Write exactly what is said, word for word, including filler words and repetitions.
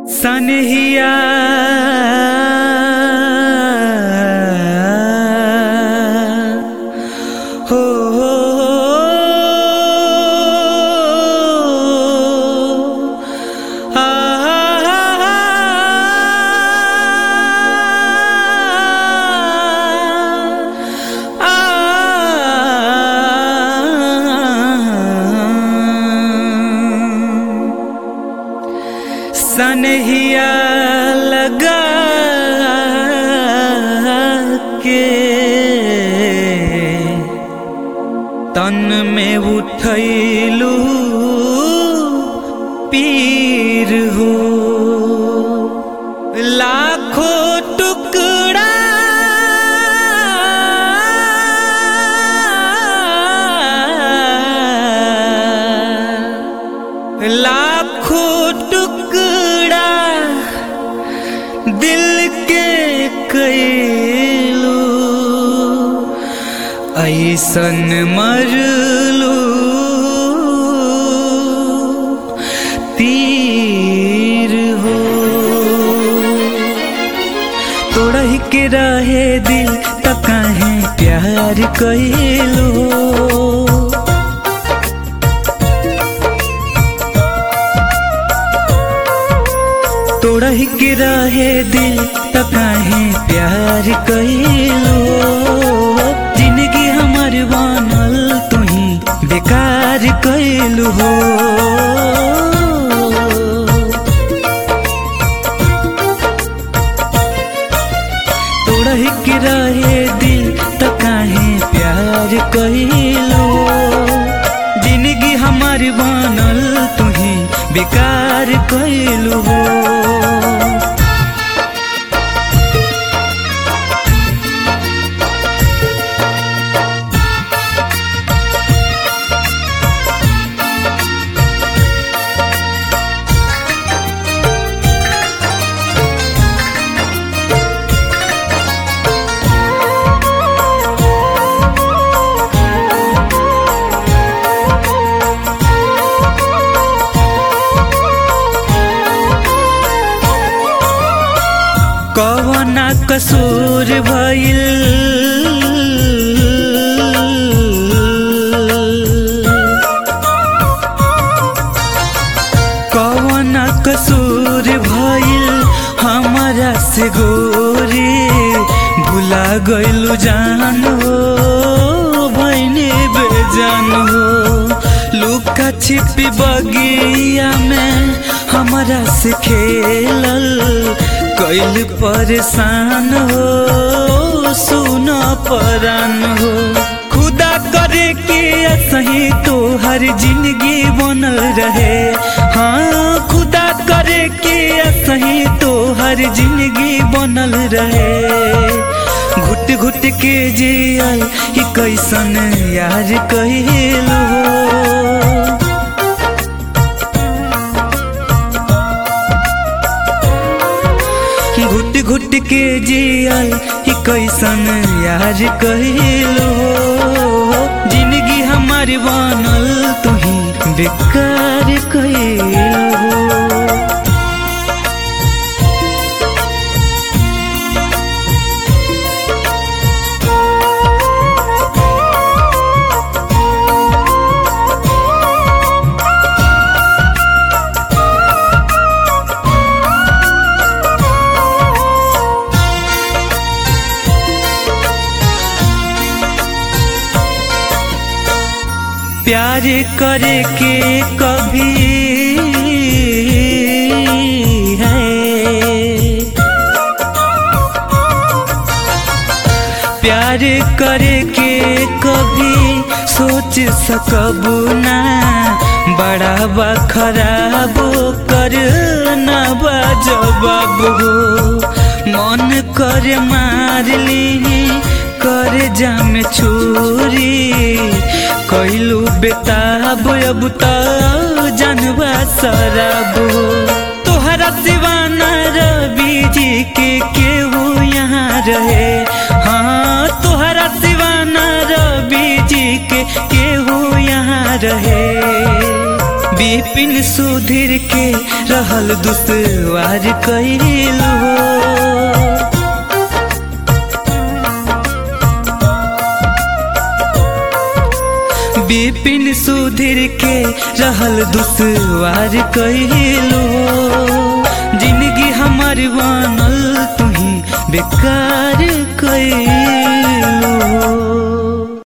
सनहिया हो आ सनहिया लगा के तन में उठैलू पीर हो लाखों टुकड़ा लाखों टुकड़ा दिल के कैलू ऐसन मरलू तीर हो तोड़ही के रहे दिल त काहे प्यार कैलू तोड़ही के रहे दिल त काहे प्यार कैलो जिंदगी हमार बनल तुही बेकार कैलू हो तोड़ही के रहे दिल त काहे प्यार कैलो जिंदगी हमार बनल तुही बेकार कैलू हो कवना कसूर भइल कवना कसूर भइल हमारा से गोरी भुला गइलू जान हो भइनी बेजान हो लुका छिपी बगिया में हमारा से खेलल कैल परेशान हो सुना परान हो खुदा करे कि सही तो हर जिंदगी बनल रहे हाँ खुदा करे कि सही तो हर जिंदगी बनल रहे घुट घुट के जियल ही कैसन यार कहलो घुट घुट के जियल ही कैसन यार कहलो जिंदगी हमारी बनल तुही बेकार कहलो प्यार करे के कभी है प्यार करे के कभी सोच सकबू ना बड़ा बा खराब कर ना बा जवाब हो मन कर मार ली कर जाम छुरी कैलू बेताब अब तो जानवा शराब तोहरा सिवाना रवि जी के केहू यहाँ रहे हाँ तोहरा सिवाना रवि जी के केहू यहाँ रहे विपिन सुधीर के रहल दुश्वार कइलू विपिन सुधीर के रहल दुश्वार कइलू जिंदगी हमार बनल तुही बेकार कइलू।